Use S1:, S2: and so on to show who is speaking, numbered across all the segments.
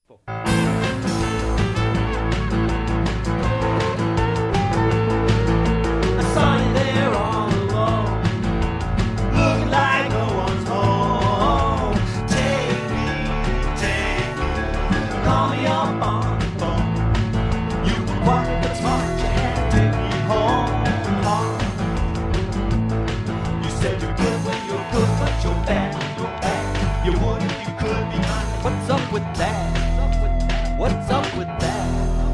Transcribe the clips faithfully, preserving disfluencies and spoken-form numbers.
S1: What's up with that? What's up with that?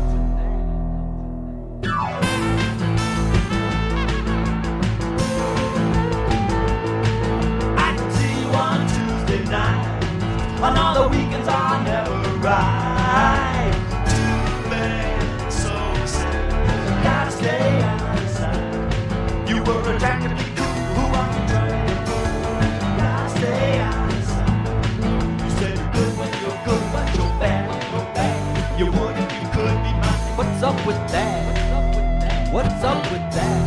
S1: I can see you on Tuesday night. On all the weekends I never ride. Too bad, so sad. Gotta stay outside. You were attracted to me, who I'm trying to fool. Gotta stay outside. You said you're good when you're good, but you're bad when you're bad. You would if you could be mine. What's up with that? What's up with that?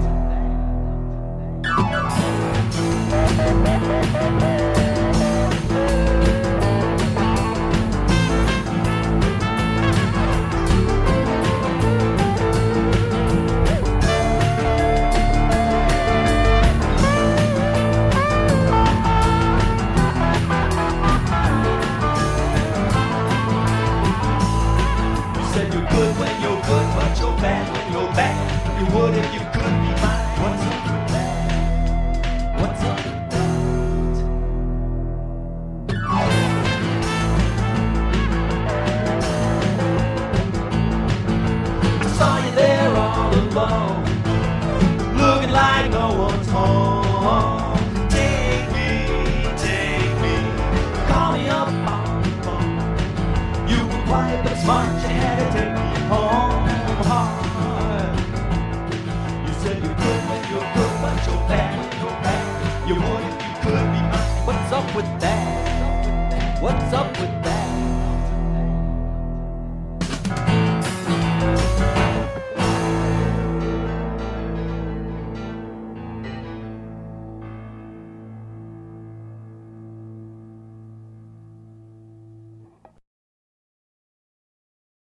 S1: Good when you're good, but you're bad when you're bad. You would if you could be mine. What's up with that? What's up with that? I saw you there all alone, looking like no one's home. Take me, take me, call me up on the phone. You were quiet but smart, you had to take me home hard. You said you're good when you're good, but you're bad when you're bad. You would if you could be mine. What's up with that? What's up with